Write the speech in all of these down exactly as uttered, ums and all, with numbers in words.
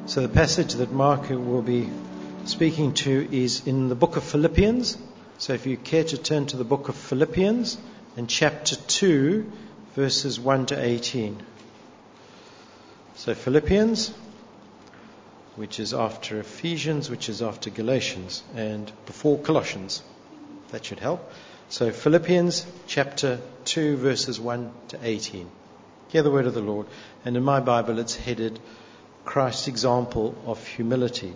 So the passage that Mark will be speaking to is in the book of Philippians. So if you care to turn to the book of Philippians and chapter two, verses one to eighteen. So Philippians, which is after Ephesians, which is after Galatians, and before Colossians. That should help. So Philippians chapter two, verses one to eighteen. Hear the word of the Lord. And in my Bible it's headed Christ's example of humility.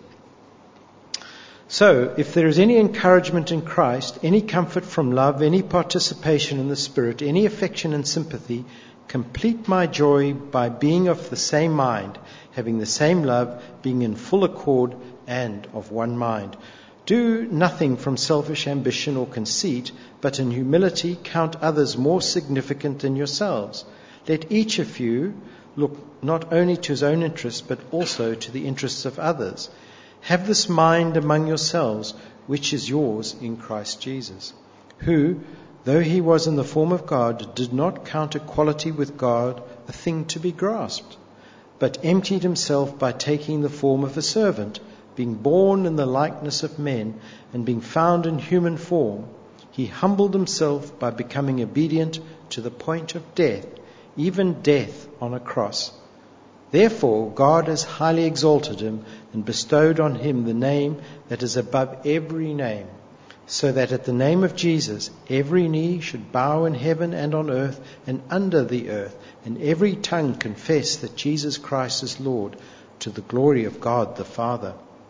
So, if there is any encouragement in Christ, any comfort from love, any participation in the Spirit, any affection and sympathy, complete my joy by being of the same mind, having the same love, being in full accord and of one mind. Do nothing from selfish ambition or conceit, but in humility count others more significant than yourselves. Let each of you look not only to his own interests, but also to the interests of others. Have this mind among yourselves, which is yours in Christ Jesus, who, though he was in the form of God, did not count equality with God a thing to be grasped, but emptied himself by taking the form of a servant, being born in the likeness of men, and being found in human form. He humbled himself by becoming obedient to the point of death, even death on a cross. Therefore, God has highly exalted him and bestowed on him the name that is above every name, so that at the name of Jesus every knee should bow in heaven and on earth and under the earth, and every tongue confess that Jesus Christ is Lord, to the glory of God the Father.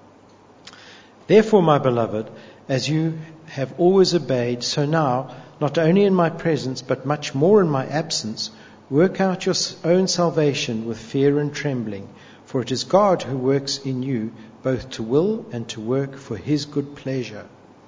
Therefore, my beloved, as you have always obeyed, so now, not only in my presence, but much more in my absence, work out your own salvation with fear and trembling, for it is God who works in you both to will and to work for his good pleasure.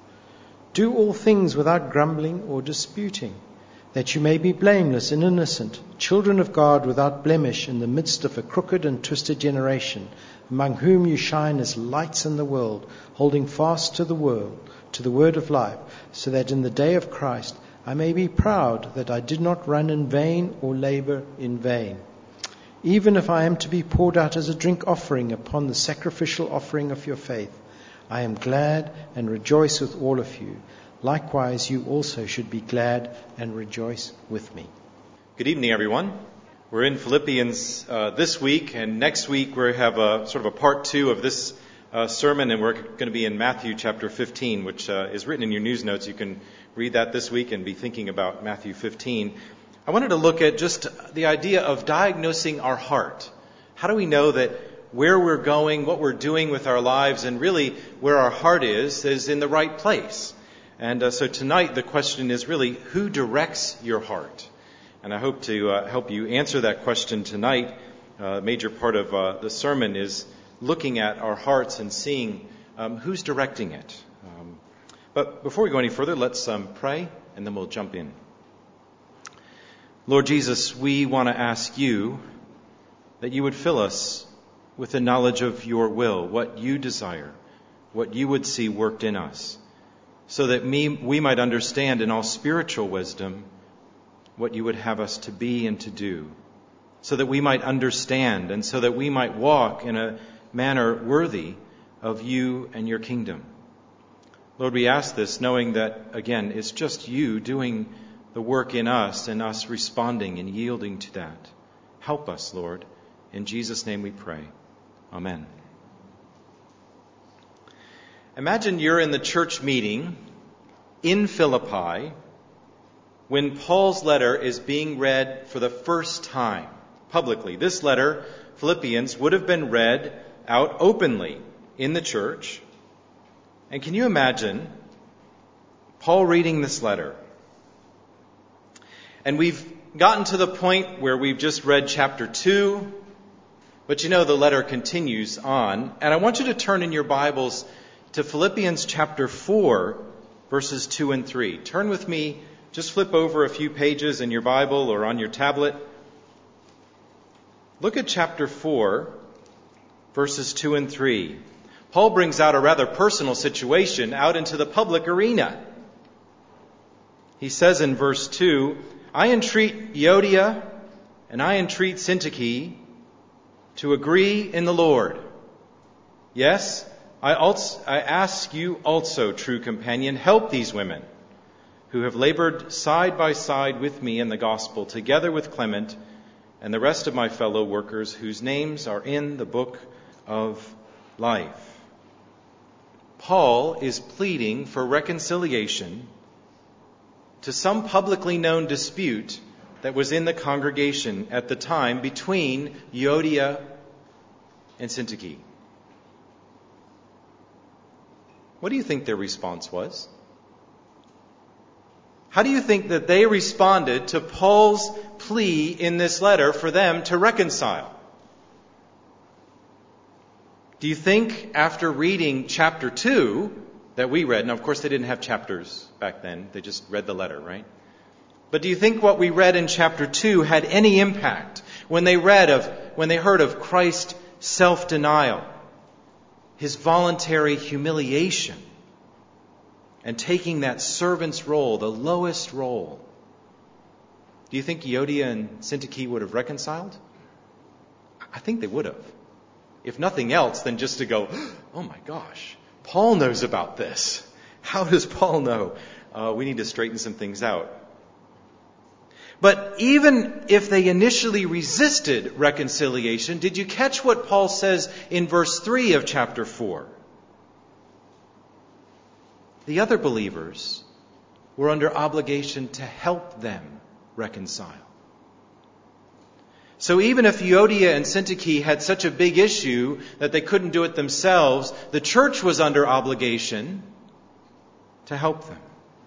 Do all things without grumbling or disputing, that you may be blameless and innocent, children of God without blemish in the midst of a crooked and twisted generation, among whom you shine as lights in the world, holding fast to the world, to the word of life, so that in the day of Christ I may be proud that I did not run in vain or labor in vain. Even if I am to be poured out as a drink offering upon the sacrificial offering of your faith, I am glad and rejoice with all of you. Likewise, you also should be glad and rejoice with me. Good evening, everyone. We're in Philippians uh, this week, and next week we have a sort of a part two of this uh, sermon, and we're going to be in Matthew chapter fifteen, which uh, is written in your news notes. You can read that this week and be thinking about Matthew fifteen. I wanted to look at just the idea of diagnosing our heart. How do we know that where we're going, what we're doing with our lives, and really where our heart is, is in the right place? And uh, so tonight the question is really, who directs your heart? And I hope to uh, help you answer that question tonight. Uh, a major part of uh, the sermon is looking at our hearts and seeing um, who's directing it. Um, but before we go any further, let's um, pray, and then we'll jump in. Lord Jesus, we want to ask you that you would fill us with the knowledge of your will, what you desire, what you would see worked in us, so that me, we might understand in all spiritual wisdom what you would have us to be and to do, so that we might understand and so that we might walk in a manner worthy of you and your kingdom. Lord, we ask this knowing that, again, it's just you doing the work in us and us responding and yielding to that. Help us, Lord. In Jesus' name we pray. Amen. Imagine you're in the church meeting in Philippi when Paul's letter is being read for the first time publicly. This letter, Philippians, would have been read out openly in the church. And can you imagine Paul reading this letter? And we've gotten to the point where we've just read chapter two, but you know the letter continues on. And I want you to turn in your Bibles to Philippians chapter four, verses two and three. Turn with me, just flip over a few pages in your Bible or on your tablet. Look at chapter four, verses two and three. Paul brings out a rather personal situation out into the public arena. He says in verse two, I entreat Euodia and I entreat Syntyche to agree in the Lord. Yes, I, also, I ask you also, true companion, help these women who have labored side by side with me in the gospel, together with Clement and the rest of my fellow workers whose names are in the book of life. Paul is pleading for reconciliation to some publicly known dispute that was in the congregation at the time between Euodia and Syntyche. What do you think their response was? How do you think that they responded to Paul's plea in this letter for them to reconcile? Do you think after reading chapter two that we read, now of course they didn't have chapters back then, they just read the letter, right? But do you think what we read in chapter two had any impact when they read of, when they heard of Christ's self-denial, his voluntary humiliation, and taking that servant's role, the lowest role? Do you think Euodia and Syntyche would have reconciled? I think they would have. If nothing else, then just to go, oh my gosh, Paul knows about this. How does Paul know? Uh, we need to straighten some things out. But even if they initially resisted reconciliation, did you catch what Paul says in verse three of chapter four? The other believers were under obligation to help them reconcile. So even if Euodia and Syntyche had such a big issue that they couldn't do it themselves, the church was under obligation to help them.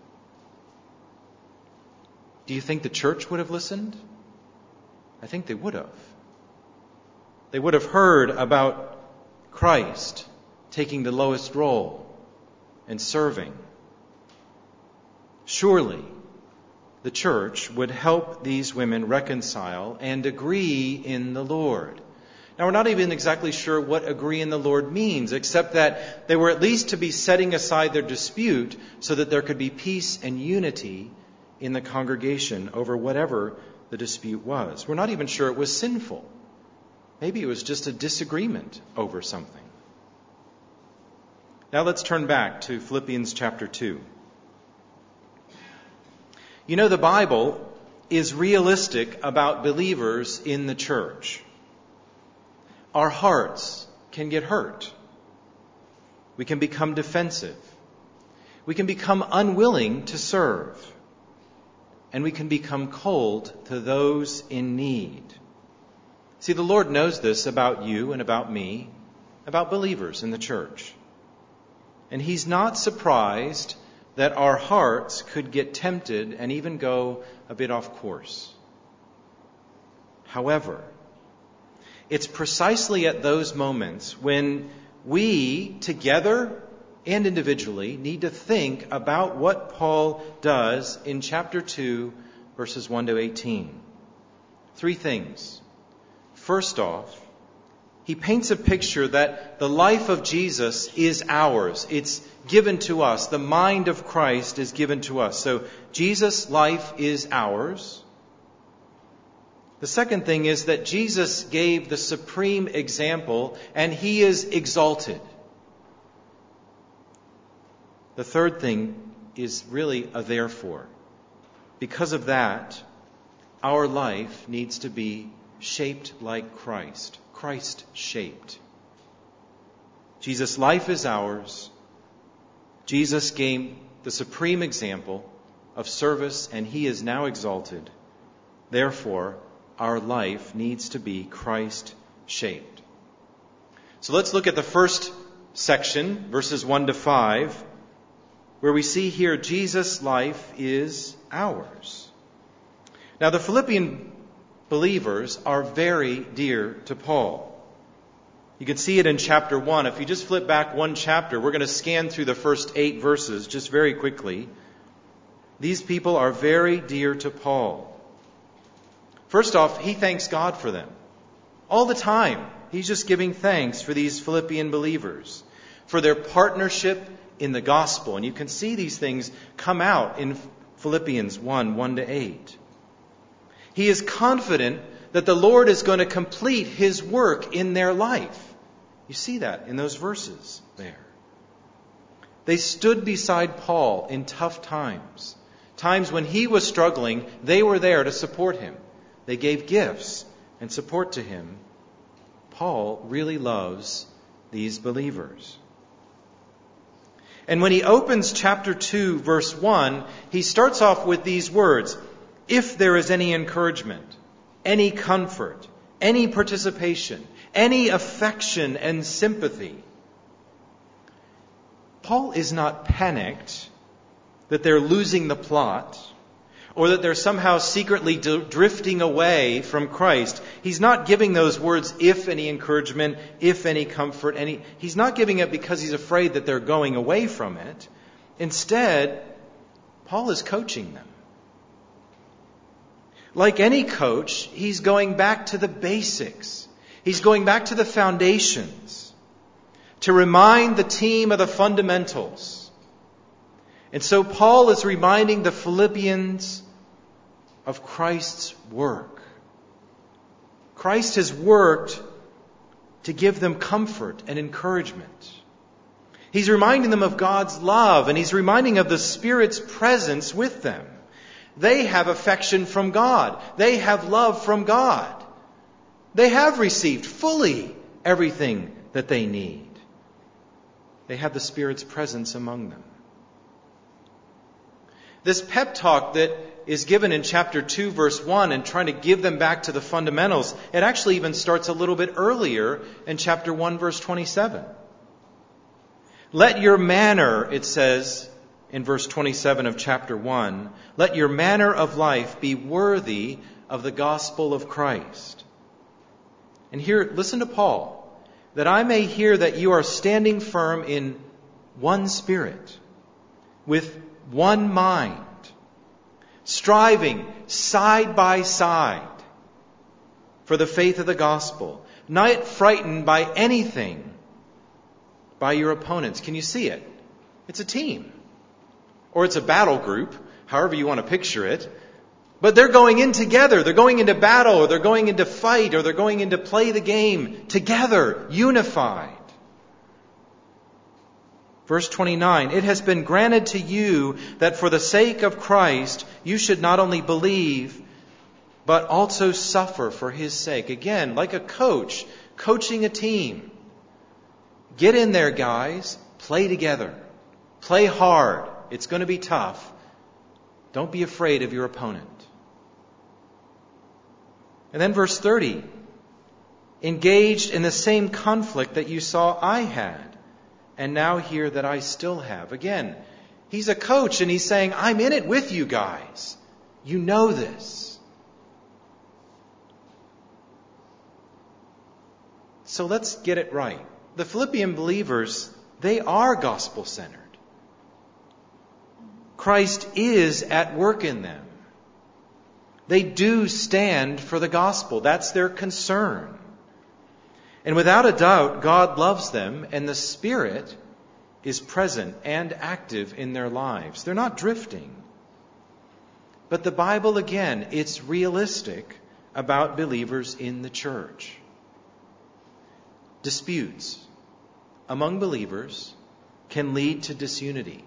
Do you think the church would have listened? I think they would have. They would have heard about Christ taking the lowest role and serving. Surely the church would help these women reconcile and agree in the Lord. Now, we're not even exactly sure what agree in the Lord means, except that they were at least to be setting aside their dispute so that there could be peace and unity in the congregation over whatever the dispute was. We're not even sure it was sinful. Maybe it was just a disagreement over something. Now let's turn back to Philippians chapter two. You know, the Bible is realistic about believers in the church. Our hearts can get hurt. We can become defensive. We can become unwilling to serve. And we can become cold to those in need. See, the Lord knows this about you and about me, about believers in the church. And He's not surprised that our hearts could get tempted and even go a bit off course. However, it's precisely at those moments when we, together and individually, need to think about what Paul does in chapter two, verses one to eighteen. Three things. First off, he paints a picture that the life of Jesus is ours. It's given to us. The mind of Christ is given to us. So Jesus' life is ours. The second thing is that Jesus gave the supreme example and He is exalted. The third thing is really a therefore. Because of that, our life needs to be shaped like Christ. Christ-shaped. Jesus' life is ours. Jesus gave the supreme example of service, and He is now exalted. Therefore, our life needs to be Christ-shaped. So let's look at the first section, verses one to five, where we see here Jesus' life is ours. Now, the Philippian believers are very dear to Paul. You can see it in chapter one. If you just flip back one chapter, we're going to scan through the first eight verses just very quickly. These people are very dear to Paul. First off, he thanks God for them. All the time, he's just giving thanks for these Philippian believers, for their partnership in the gospel. And you can see these things come out in Philippians one, one to eight. He is confident that the Lord is going to complete His work in their life. You see that in those verses there. They stood beside Paul in tough times. Times when he was struggling, they were there to support him. They gave gifts and support to him. Paul really loves these believers. And when he opens chapter two, verse one, he starts off with these words, if there is any encouragement, any comfort, any participation, any affection and sympathy. Paul is not panicked that they're losing the plot or that they're somehow secretly d- drifting away from Christ. He's not giving those words, if any encouragement, if any comfort, any. He's not giving it because he's afraid that they're going away from it. Instead, Paul is coaching them. Like any coach, he's going back to the basics. He's going back to the foundations to remind the team of the fundamentals. And so Paul is reminding the Philippians of Christ's work. Christ has worked to give them comfort and encouragement. He's reminding them of God's love, and he's reminding of the Spirit's presence with them. They have affection from God. They have love from God. They have received fully everything that they need. They have the Spirit's presence among them. This pep talk that is given in chapter two, verse one, and trying to give them back to the fundamentals, it actually even starts a little bit earlier in chapter one, verse twenty-seven. Let your manner, it says in verse twenty-seven of chapter one, let your manner of life be worthy of the gospel of Christ. And here, listen to Paul, that I may hear that you are standing firm in one spirit, with one mind, striving side by side for the faith of the gospel, not frightened by anything by your opponents. Can you see it? It's a team. Or it's a battle group, however you want to picture it. But they're going in together. They're going into battle, or they're going into fight, or they're going into play the game together, unified. Verse twenty-nine, it has been granted to you that for the sake of Christ, you should not only believe, but also suffer for His sake. Again, like a coach, coaching a team. Get in there, guys. Play together. Play hard. It's going to be tough. Don't be afraid of your opponent. And then verse thirty, engaged in the same conflict that you saw I had, and now hear that I still have. Again, he's a coach and he's saying, I'm in it with you guys. You know this. So let's get it right. The Philippian believers, they are gospel-centered. Christ is at work in them. They do stand for the gospel. That's their concern. And without a doubt, God loves them, and the Spirit is present and active in their lives. They're not drifting. But the Bible, again, it's realistic about believers in the church. Disputes among believers can lead to disunity.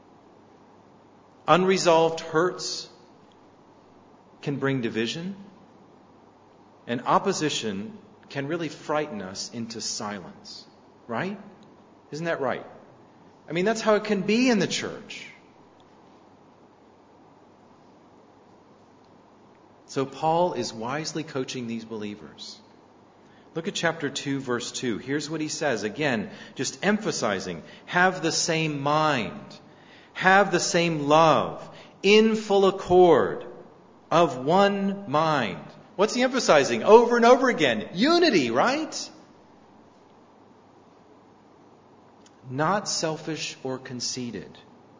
Unresolved hurts can bring division, and opposition can really frighten us into silence. Right? Isn't that right? I mean, that's how it can be in the church. So Paul is wisely coaching these believers. Look at chapter two, verse two. Here's what he says. Again, just emphasizing, have the same mind, have the same love, in full accord, of one mind. What's he emphasizing over and over again? Unity, right? Not selfish or conceited,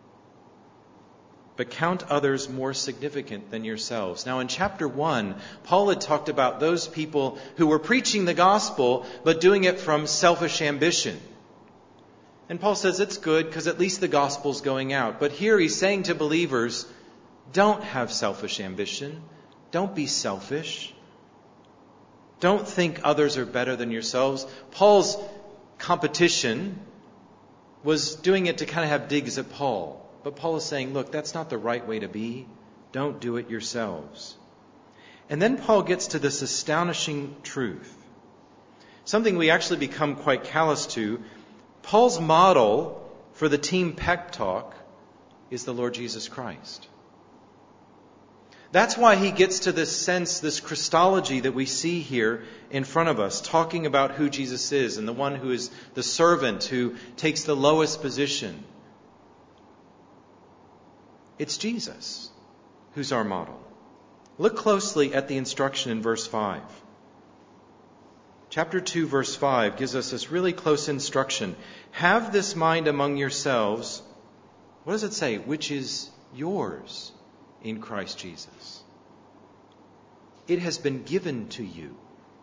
but count others more significant than yourselves. Now in chapter one, Paul had talked about those people who were preaching the gospel, but doing it from selfish ambition. And Paul says it's good because at least the gospel's going out. But here he's saying to believers, don't have selfish ambition. Don't be selfish. Don't think others are better than yourselves. Paul's competition was doing it to kind of have digs at Paul. But Paul is saying, look, that's not the right way to be. Don't do it yourselves. And then Paul gets to this astonishing truth. Something we actually become quite callous to. Paul's model for the team pep talk is the Lord Jesus Christ. That's why he gets to this sense, this Christology that we see here in front of us, talking about who Jesus is and the one who is the servant who takes the lowest position. It's Jesus who's our model. Look closely at the instruction in verse five. Chapter two, verse five gives us this really close instruction. Have this mind among yourselves. What does it say? Which is yours in Christ Jesus. It has been given to you.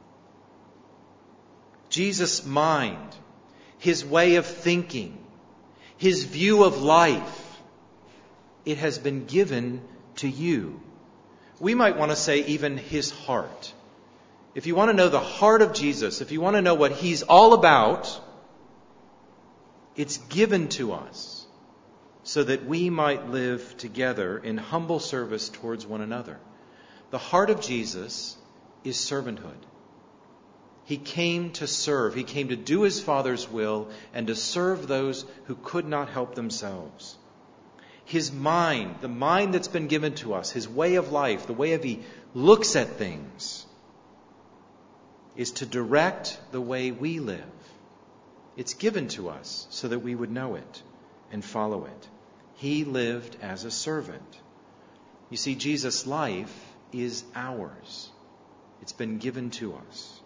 Jesus' mind, his way of thinking, his view of life, it has been given to you. We might want to say even his heart. If you want to know the heart of Jesus, if you want to know what he's all about, it's given to us so that we might live together in humble service towards one another. The heart of Jesus is servanthood. He came to serve. He came to do his Father's will and to serve those who could not help themselves. His mind, the mind that's been given to us, his way of life, the way of he looks at things, is to direct the way we live. It's given to us so that we would know it and follow it. He lived as a servant. You see, Jesus' life is ours. It's been given to us.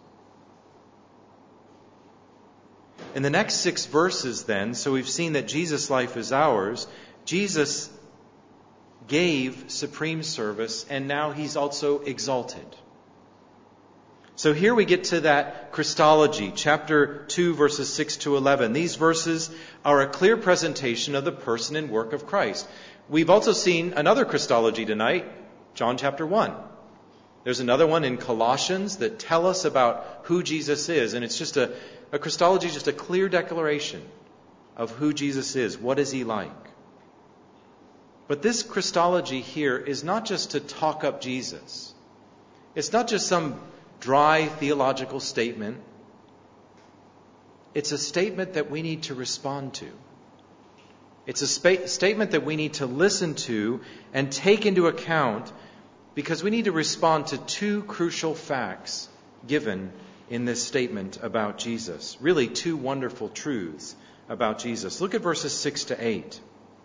In the next six verses then, so we've seen that Jesus' life is ours. Jesus gave supreme service, and now he's also exalted. So here we get to that Christology, chapter two, verses six to eleven. These verses are a clear presentation of the person and work of Christ. We've also seen another Christology tonight, John chapter one. There's another one in Colossians that tell us about who Jesus is. And it's just a, a Christology, just a clear declaration of who Jesus is. What is he like? But this Christology here is not just to talk up Jesus. It's not just some dry theological statement. It's a statement that we need to respond to. It's a spa- statement that we need to listen to and take into account because we need to respond to two crucial facts given in this statement about Jesus. Really, two wonderful truths about Jesus. Look at verses six to eight.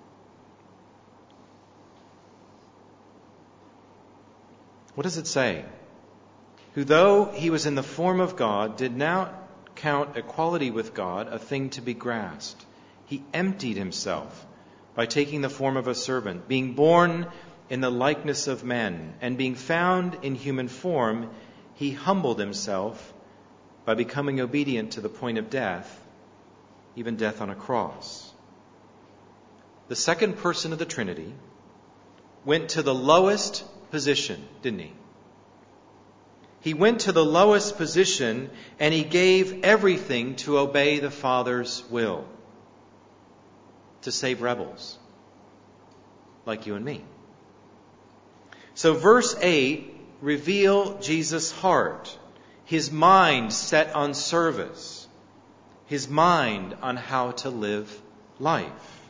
What does it say? Who, though he was in the form of God, did not count equality with God a thing to be grasped. He emptied himself by taking the form of a servant, being born in the likeness of men, and being found in human form, he humbled himself by becoming obedient to the point of death, even death on a cross. The second person of the Trinity went to the lowest position, didn't he? He went to the lowest position and he gave everything to obey the Father's will, to save rebels like you and me. So verse eight reveals Jesus' heart, his mind set on service, his mind on how to live life.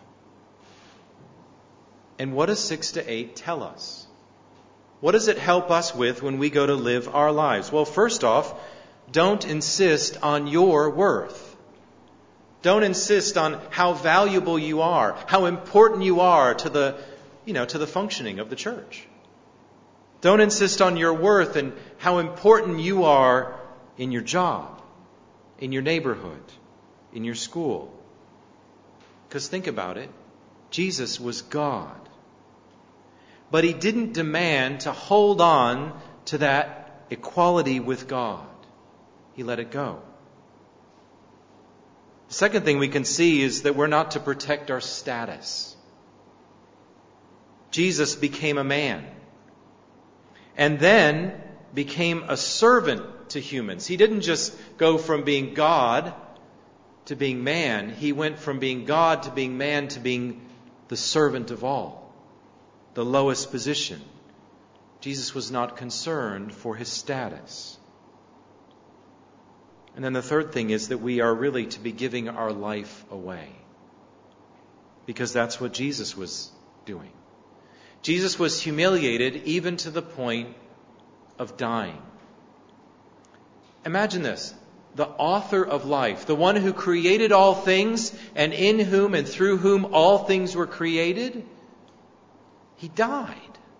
And what does six to eight tell us? What does it help us with when we go to live our lives? Well, first off, don't insist on your worth. Don't insist on how valuable you are, how important you are to the, you know, to the functioning of the church. Don't insist on your worth and how important you are in your job, in your neighborhood, in your school. Because think about it. Jesus was God. But he didn't demand to hold on to that equality with God. He let it go. The second thing we can see is that we're not to protect our status. Jesus became a man and then became a servant to humans. He didn't just go from being God to being man. He went from being God to being man to being the servant of all, the lowest position. Jesus was not concerned for his status. And then the third thing is that we are really to be giving our life away, because that's what Jesus was doing. Jesus was humiliated even to the point of dying. Imagine this. The author of life, the one who created all things and in whom and through whom all things were created, he died.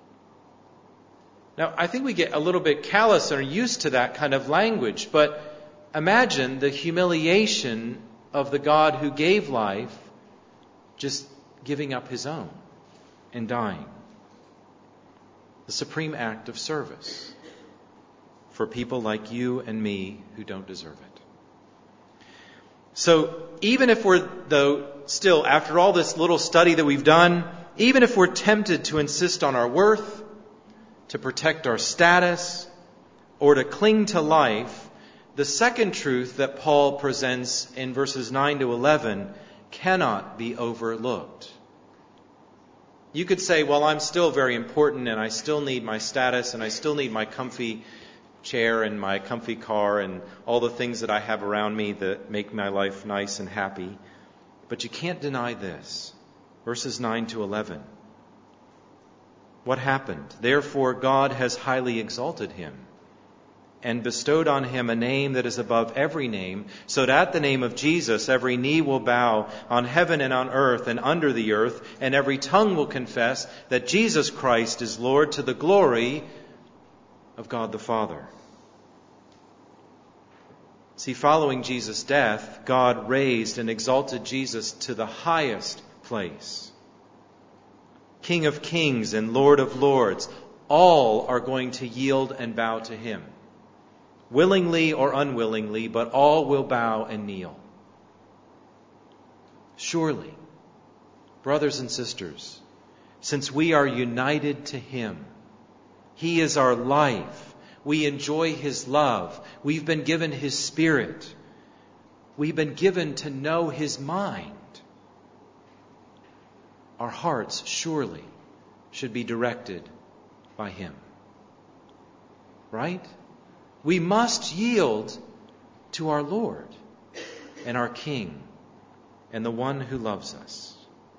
Now, I think we get a little bit callous and are used to that kind of language, but imagine the humiliation of the God who gave life just giving up his own and dying. The supreme act of service for people like you and me who don't deserve it. So even if we're, though, still, after all this little study that we've done, even if we're tempted to insist on our worth, to protect our status, or to cling to life, the second truth that Paul presents in verses nine to eleven cannot be overlooked. You could say, well, I'm still very important and I still need my status and I still need my comfy chair and my comfy car and all the things that I have around me that make my life nice and happy. But you can't deny this. Verses nine to eleven. What happened? Therefore God has highly exalted him and bestowed on him a name that is above every name, so that at the name of Jesus every knee will bow on heaven and on earth and under the earth, and every tongue will confess that Jesus Christ is Lord, to the glory of God the Father. See, following Jesus' death, God raised and exalted Jesus to the highest place. King of kings and Lord of lords, all are going to yield and bow to him. Willingly or unwillingly, but all will bow and kneel. Surely, brothers and sisters, since we are united to him, he is our life. We enjoy his love. We've been given his Spirit. We've been given to know his mind. Our hearts surely should be directed by him. Right? We must yield to our Lord and our King and the one who loves us.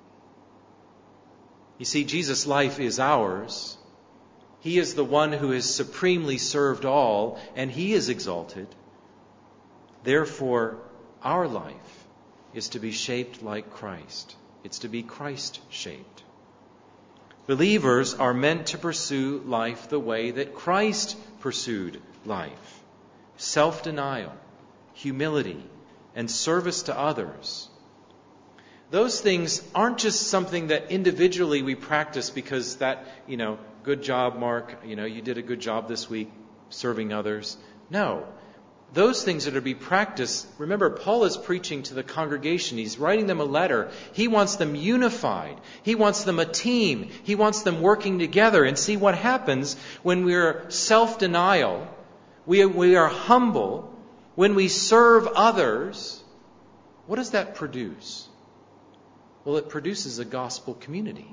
You see, Jesus' life is ours. He is the one who has supremely served all, and he is exalted. Therefore, our life is to be shaped like Christ. It's to be Christ-shaped. Believers are meant to pursue life the way that Christ pursued life. Self-denial, humility, and service to others. Those things aren't just something that individually we practice because that, you know, good job, Mark, you know, you did a good job this week serving others. No. Those things that are to be practiced, remember, Paul is preaching to the congregation. He's writing them a letter. He wants them unified. He wants them a team. He wants them working together. And see what happens when we're self-denial, we, we are humble, when we serve others. What does that produce? Well, it produces a gospel community.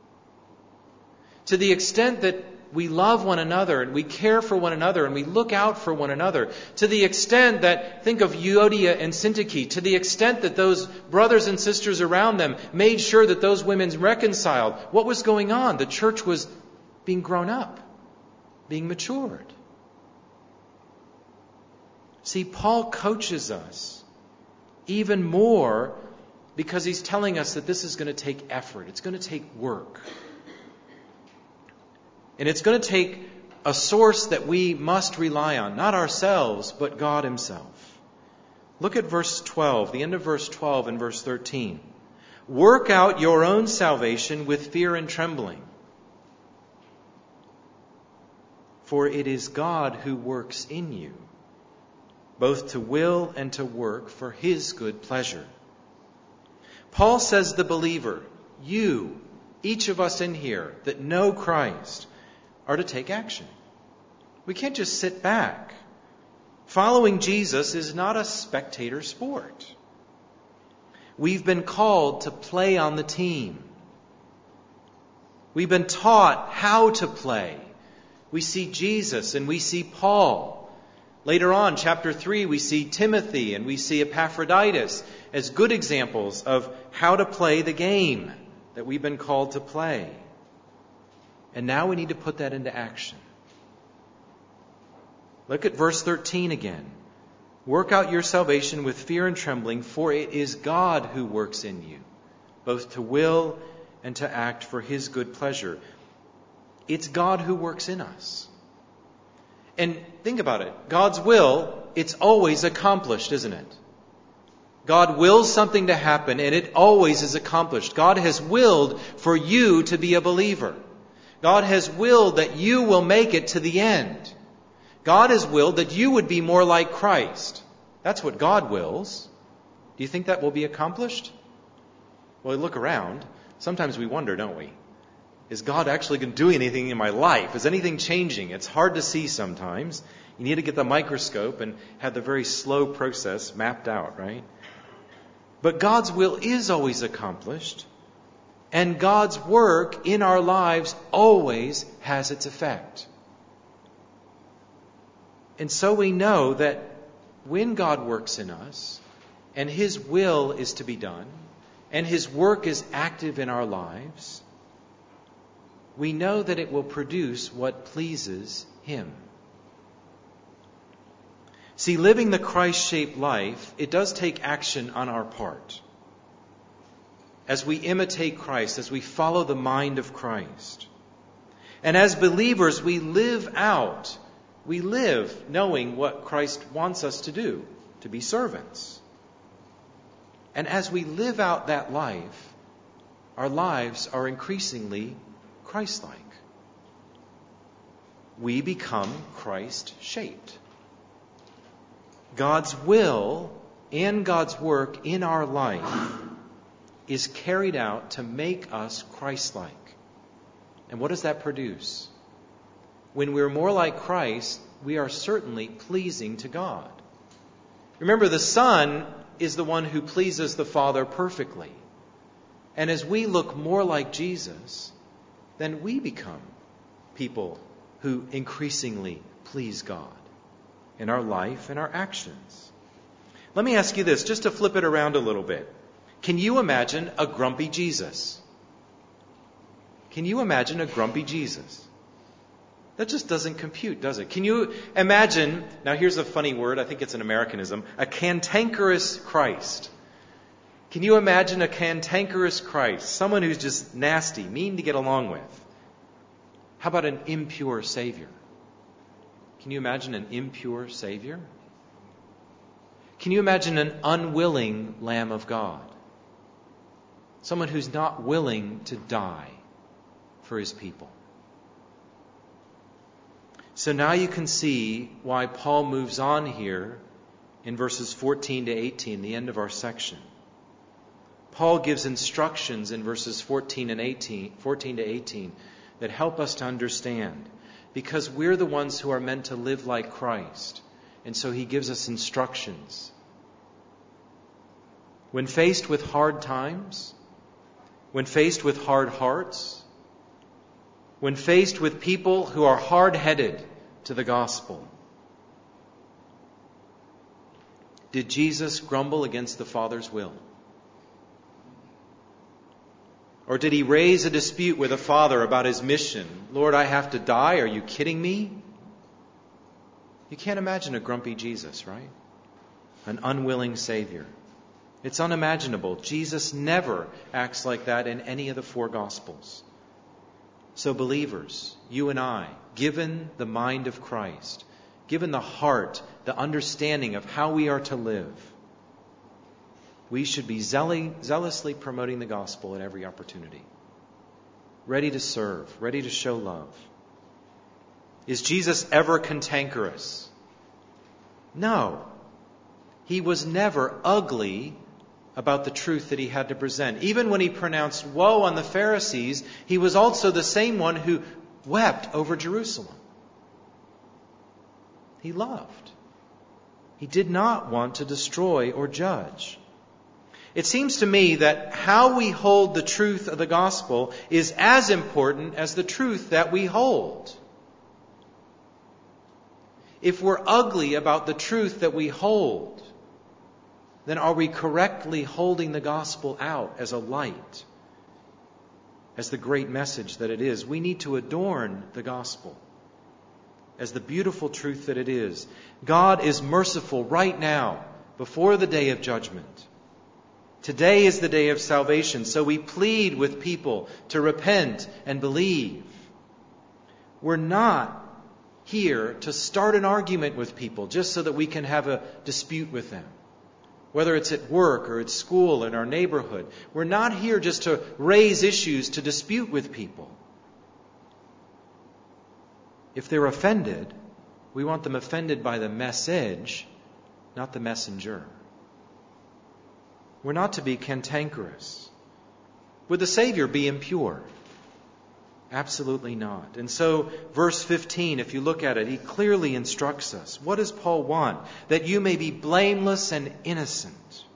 To the extent that we love one another and we care for one another and we look out for one another, to the extent that, think of Euodia and Syntyche, to the extent that those brothers and sisters around them made sure that those women reconciled, what was going on? The church was being grown up, being matured. See, Paul coaches us even more because he's telling us that this is going to take effort. It's going to take work. And it's going to take a source that we must rely on, not ourselves, but God himself. Look at verse twelve, the end of verse twelve and verse thirteen. Work out your own salvation with fear and trembling. For it is God who works in you, both to will and to work for his good pleasure. Paul says the believer, you, each of us in here that know Christ, are to take action. We can't just sit back. Following Jesus is not a spectator sport. We've been called to play on the team. We've been taught how to play. We see Jesus and we see Paul. Later on, chapter three, we see Timothy and we see Epaphroditus as good examples of how to play the game that we've been called to play. And now we need to put that into action. Look at verse thirteen again. Work out your salvation with fear and trembling, for it is God who works in you, both to will and to act for His good pleasure. It's God who works in us. And think about it. God's will, it's always accomplished, isn't it? God wills something to happen, and it always is accomplished. God has willed for you to be a believer. God has willed that you will make it to the end. God has willed that you would be more like Christ. That's what God wills. Do you think that will be accomplished? Well, look around. Sometimes we wonder, don't we? Is God actually going to do anything in my life? Is anything changing? It's hard to see sometimes. You need to get the microscope and have the very slow process mapped out, right? But God's will is always accomplished. And God's work in our lives always has its effect. And so we know that when God works in us, and His will is to be done, and His work is active in our lives, we know that it will produce what pleases Him. See, living the Christ-shaped life, it does take action on our part. As we imitate Christ, as we follow the mind of Christ. And as believers, we live out, we live knowing what Christ wants us to do, to be servants. And as we live out that life, our lives are increasingly Christ-like. We become Christ-shaped. God's will and God's work in our life is carried out to make us Christ-like. And what does that produce? When we're more like Christ, we are certainly pleasing to God. Remember, the Son is the one who pleases the Father perfectly. And as we look more like Jesus, then we become people who increasingly please God in our life and our actions. Let me ask you this, just to flip it around a little bit. Can you imagine a grumpy Jesus? Can you imagine a grumpy Jesus? That just doesn't compute, does it? Can you imagine, now here's a funny word, I think it's an Americanism, a cantankerous Christ. Can you imagine a cantankerous Christ? Someone who's just nasty, mean to get along with. How about an impure Savior? Can you imagine an impure Savior? Can you imagine an unwilling Lamb of God? Someone who's not willing to die for His people. So now you can see why Paul moves on here in verses fourteen to eighteen, the end of our section. Paul gives instructions in verses fourteen and eighteen, fourteen to eighteen that help us to understand, because we're the ones who are meant to live like Christ. And so he gives us instructions. When faced with hard times, when faced with hard hearts, when faced with people who are hard-headed to the gospel, did Jesus grumble against the Father's will? Or did he raise a dispute with the Father about his mission? Lord, I have to die. Are you kidding me? You can't imagine a grumpy Jesus, right? An unwilling Savior. It's unimaginable. Jesus never acts like that in any of the four Gospels. So believers, you and I, given the mind of Christ, given the heart, the understanding of how we are to live, we should be zealously promoting the gospel at every opportunity. Ready to serve, ready to show love. Is Jesus ever cantankerous? No. He was never ugly about the truth that he had to present. Even when he pronounced woe on the Pharisees, he was also the same one who wept over Jerusalem. He loved. He did not want to destroy or judge. It seems to me that how we hold the truth of the gospel is as important as the truth that we hold. If we're ugly about the truth that we hold, then are we correctly holding the gospel out as a light, as the great message that it is? We need to adorn the gospel as the beautiful truth that it is. God is merciful right now before the day of judgment. Today is the day of salvation, so we plead with people to repent and believe. We're not here to start an argument with people just so that we can have a dispute with them. Whether it's at work or at school, in our neighborhood. We're not here just to raise issues to dispute with people. If they're offended, we want them offended by the message, not the messenger. We're not to be cantankerous. Would the Savior be impure? Absolutely not. And so, verse fifteen, if you look at it, he clearly instructs us. What does Paul want? That you may be blameless and innocent.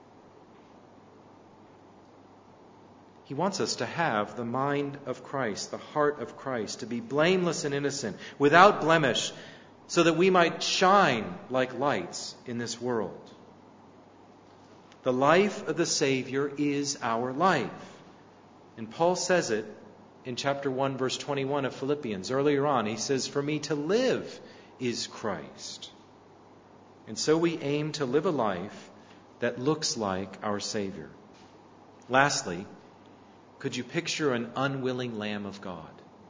He wants us to have the mind of Christ, the heart of Christ, to be blameless and innocent, without blemish, so that we might shine like lights in this world. The life of the Savior is our life. And Paul says it in chapter one, verse twenty-one of Philippians. Earlier on, he says, "For me to live is Christ." And so we aim to live a life that looks like our Savior. Lastly, could you picture an unwilling Lamb of God?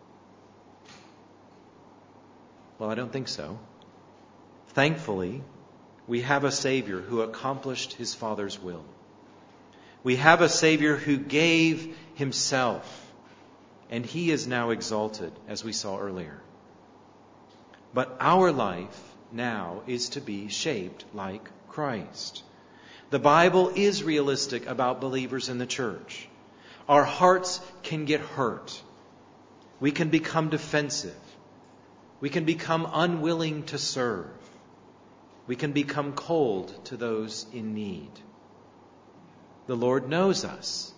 Well, I don't think so. Thankfully, we have a Savior who accomplished his Father's will. We have a Savior who gave himself, and he is now exalted, as we saw earlier. But our life now is to be shaped like Christ. The Bible is realistic about believers in the church. Our hearts can get hurt. We can become defensive. We can become unwilling to serve. We can become cold to those in need. The Lord knows us.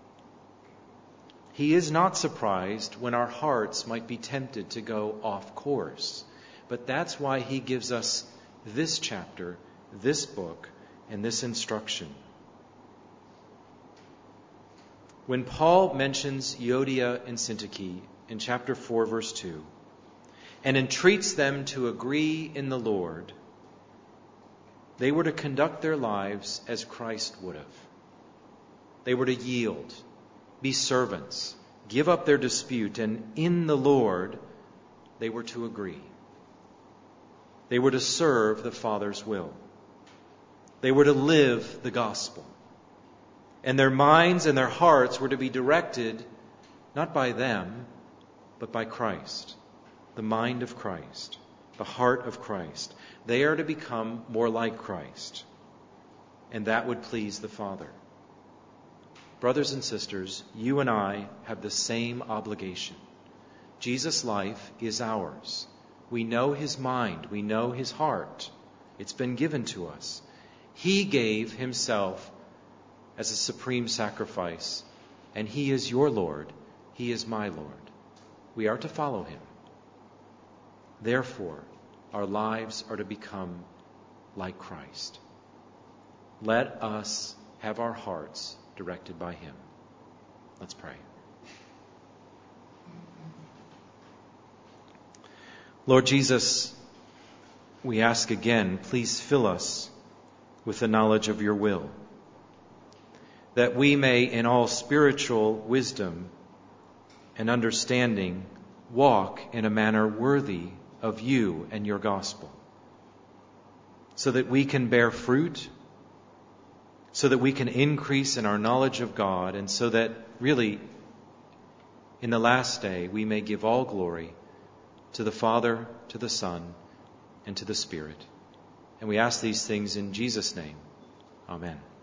He is not surprised when our hearts might be tempted to go off course. But that's why he gives us this chapter, this book, and this instruction. When Paul mentions Euodia and Syntyche in chapter four, verse two, and entreats them to agree in the Lord, they were to conduct their lives as Christ would have. They were to yield, be servants, give up their dispute, and in the Lord, they were to agree. They were to serve the Father's will. They were to live the gospel. And their minds and their hearts were to be directed not by them, but by Christ. The mind of Christ, the heart of Christ. They are to become more like Christ. And that would please the Father. Brothers and sisters, you and I have the same obligation. Jesus' life is ours. We know his mind. We know his heart. It's been given to us. He gave himself as a supreme sacrifice. And he is your Lord. He is my Lord. We are to follow him. Therefore, our lives are to become like Christ. Let us have our hearts directed by him. Let's pray. Lord Jesus, we ask again, please fill us with the knowledge of your will, that we may in all spiritual wisdom and understanding walk in a manner worthy of you and your gospel, so that we can bear fruit, so that we can increase in our knowledge of God, and so that really in the last day we may give all glory to the Father, to the Son, and to the Spirit. And we ask these things in Jesus' name. Amen.